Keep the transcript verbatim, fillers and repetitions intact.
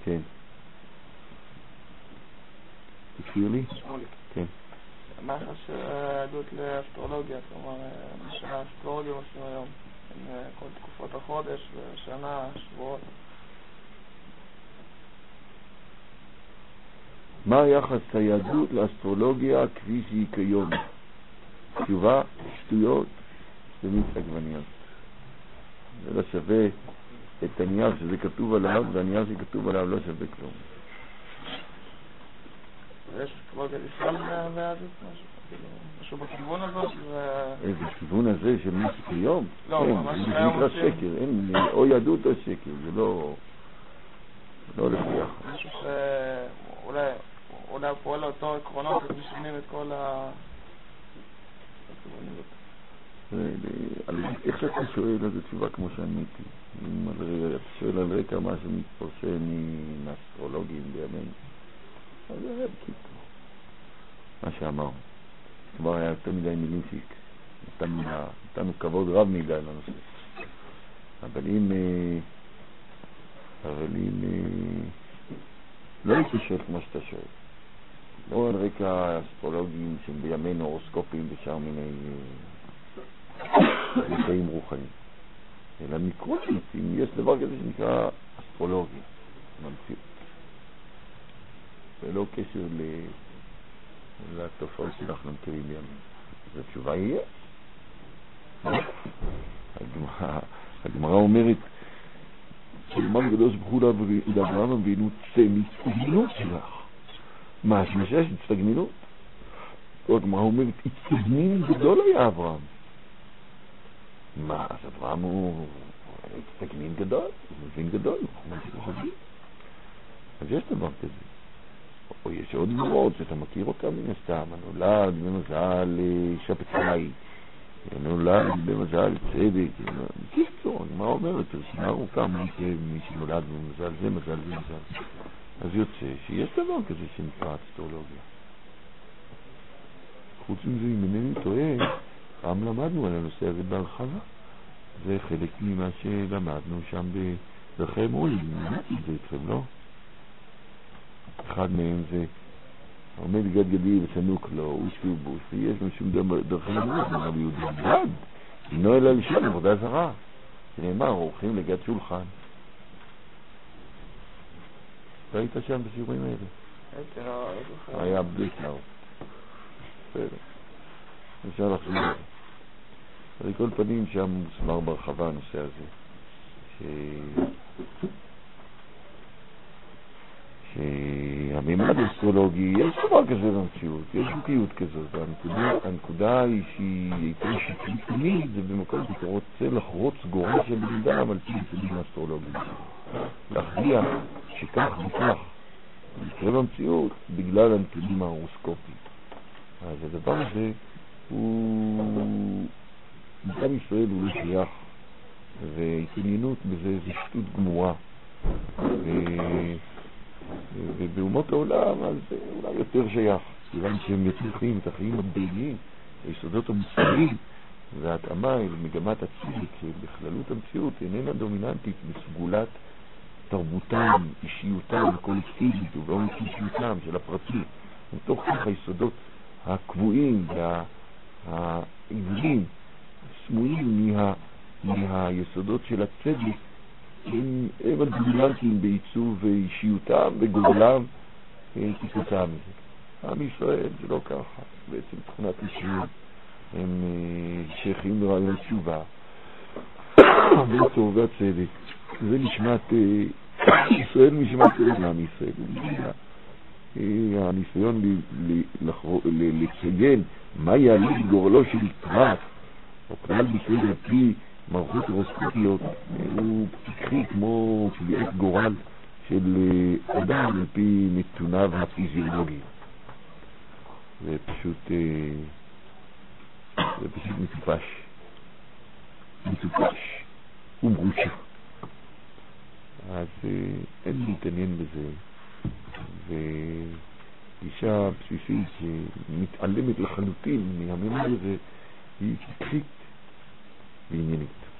כן. תזכיר לי? שמולי. כן. מה יחס העדות לאסטרולוגיה? כלומר, מה שהאסטרולוגיה עושים היום, עם כל תקופות החודש, שנה, שבועות. מה יחס היהדות לאסטרולוגיה כפי שהיא כיום? תשובה, שטויות ומיץ עגבניות. זה לא שווה את הנייר שזה כתוב עליו, והנייר שכתוב עליו לא שווה כלום. יש אסטרולוגיה לישראל והיהדות משהו? משהו בכיוון הזאת? איזה כיוון הזה של מה שכיום? לא, ממש היה זה נקרא שקר, אין, או יהדות או שקר, זה לא... לא לפי יחד. משהו שאולי אולי פועל אותו עקרונות ומשנים את כל ה... איך שאתה שואל, אז התשובה כמו שעניתי. אם אתה שואל על רקע מה שמתפרשם מאסטרולוגים בימינו, אז זה היה בקיצור. מה שאמרנו. כבר היה יותר מדי מילים שנתנו כבוד רב מדי לנושא. אבל אם... אבל אם... לא הייתי שואל כמו שאתה שואל. לא על רקע אסטרולוגים שהם בימינו הורוסקופים ושאר מיני רקעים רוחניים. אלא מכל נושאים יש דבר כזה שנקרא אסטרולוגיה, ממציאות. ולא קשר ל... לתופעות שאנחנו מכירים בימינו. אז התשובה היא יש. הגמרא אומרת שלמן גדוש ברוך הוא לאברהם אבינו צא מהצטגנינות שלך. מה שמשש? הצטגנינות. הגמרא אומרת הצטגנין גדול היה אברהם. מה? אז אברהם הוא הצטגנין גדול, הוא מבין גדול. אז יש דבר כזה. או יש עוד דברות שאתה מכיר אותה מן הסתם. הנולד במזל שבתאי, הנולד במזל צדק. קיצור, מה אומרת? רשימה ארוכה, מי שנולד במזל זה, מזל זה, מזל. אז יוצא שיש דבר כזה שנקרא אסטרולוגיה. חוץ מזה, אם אינני טועה, פעם למדנו על הנושא הזה בהרחבה. זה חלק ממה שלמדנו שם בדרכי מולי. למדתי את זה איתכם, לא? אחד מהם זה עומד גד גדי וסנוק לו, הוא שובוש, ויש לו שום דרכי מולי, רבי יהודה גד, אינו אלא לשון עבודה זרה. שנאמר, הולכים לגד שולחן. לא היית שם בשיעורים האלה? הייתי לא... היה בלי כנאו. בסדר. אפשר לחשוב. על כל פנים שם מוסמר ברחבה הנושא הזה. ש... שהמימד האסטרולוגי, יש דבר כזה במציאות, יש בקיאות כזאת. והנקודה, הנקודה היא שהיא הייתה שתמיד, זה במקום שאתה רוצה לחרוץ גורל של בנדם על פי יסודים האסטרולוגיים. להכריע שכך וכך יקרה במציאות בגלל הנתונים ההורוסקופיים. אז הדבר הזה הוא... גם ישראל הוא לא שייך, והתעניינות בזה זה שטות גמורה. ו... ובאומות העולם אז זה אולי יותר שייך, כיוון שהם יותר חיים את החיים הבדלים, היסודות המוסריים, וההתאמה אל מגמת הצדק שבכללות המציאות איננה דומיננטית בסגולת תרבותם, אישיותם הקולקטיבית ובאמת אישיותם של הפרטים. מתוך כך היסודות הקבועים והעיוורים סמויים מה, מהיסודות של הצדק הם הדומיננטיים בעיצוב אישיותם וגורלם כתוצאה מזה. עם ישראל זה לא ככה, בעצם תכונת אישיות הם שייכים לרעיון תשובה והטוב והצדק. זה נשמת ישראל, נשמת עולם ישראל. הניסיון לציין מה יעלה גורלו של פרט או כלל בישראל על פי מערכות הורוסקופיות הוא פתחי כמו קביעת גורל של אדם על פי נתוניו הפיזיולוגיים. זה פשוט זה פשוט מטופש מטופש ומרושע. אז אין להתעניין בזה, וגישה בסיסית שמתעלמת לחלוטין מהמימד הזה היא פתחית ועניינית.